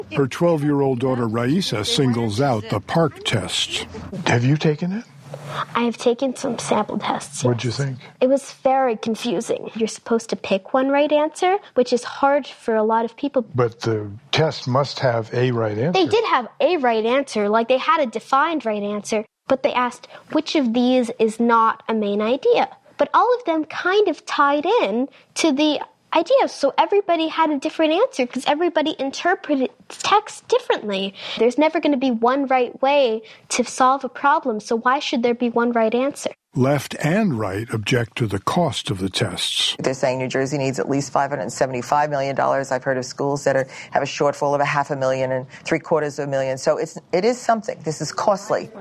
Her 12-year-old daughter Raisa singles out the PARCC test. Have you taken it? I have taken some sample tests. What'd you think? It was very confusing. You're supposed to pick one right answer, which is hard for a lot of people. But the test must have a right answer. They did have a right answer, like they had a defined right answer, but they asked which of these is not a main idea. But all of them kind of tied in to the idea, so everybody had a different answer because everybody interpreted text differently. There's never going to be one right way to solve a problem, so why should there be one right answer? Left and right object to the cost of the tests. They're saying New Jersey needs at least $575 million. I've heard of schools that have a shortfall of $500,000 and $750,000. So it is something. This is costly.